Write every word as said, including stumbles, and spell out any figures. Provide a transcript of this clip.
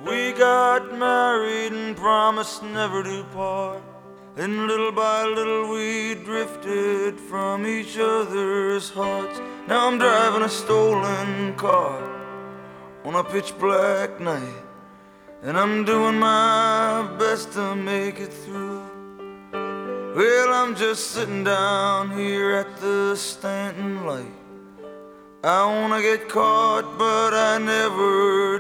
We got married and promised never to part, and little by little we drifted from each other's hearts. Now I'm driving a stolen car on a pitch black night, and I'm doing my best to make it through. Well, I'm just sitting down here at the Stanton light. I wanna get caught, but I never